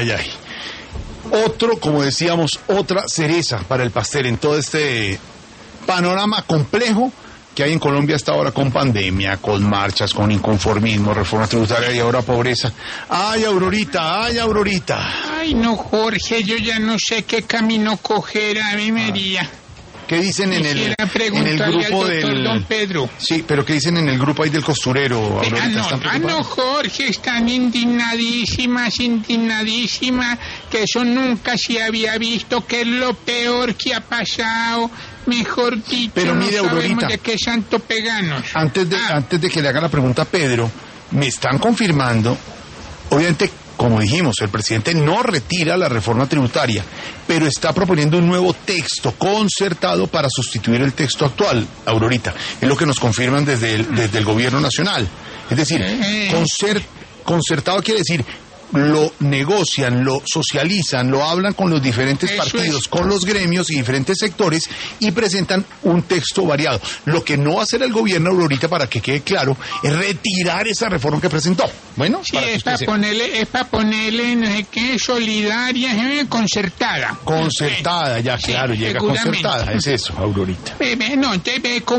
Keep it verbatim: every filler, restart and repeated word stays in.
ay, ay. Otro, como decíamos, otra cereza para el pastel en todo este panorama complejo que hay en Colombia hasta ahora, con pandemia, con marchas, con inconformismo, reforma tributaria y ahora pobreza. ¡Ay, Aurorita! ¡Ay, Aurorita! Ay, no, Jorge, yo ya no sé qué camino coger, a mí me haría. ¿Qué dicen en el, en el grupo del... Don Pedro? Sí, pero ¿qué dicen en el grupo ahí del costurero, Aurorita? Ah, no, ah, no, Jorge, están indignadísimas, indignadísimas, que eso nunca se había visto, que es lo peor que ha pasado, mejor dicho, pero mire, no sabemos Aurorita, de qué santo peganos. Antes de, ah. antes de que le haga la pregunta a Pedro, me están confirmando, obviamente, como dijimos, el presidente no retira la reforma tributaria, pero está proponiendo un nuevo texto concertado para sustituir el texto actual, Aurorita. Es lo que nos confirman desde el, desde el gobierno nacional. Es decir, concert, concertado quiere decir, lo negocian, lo socializan, lo hablan con los diferentes Eso partidos, es. con los gremios y diferentes sectores y presentan un texto variado. Lo que no va a hacer el gobierno, Aurorita, para que quede claro, es retirar esa reforma que presentó. Bueno, Sí, para que es usted para sepa. ponerle, es para ponerle, no sé qué, solidaria, eh, concertada. Concertada, ya Sí, claro, llega seguramente. concertada, es eso, Aurorita. Bebé, no, te ve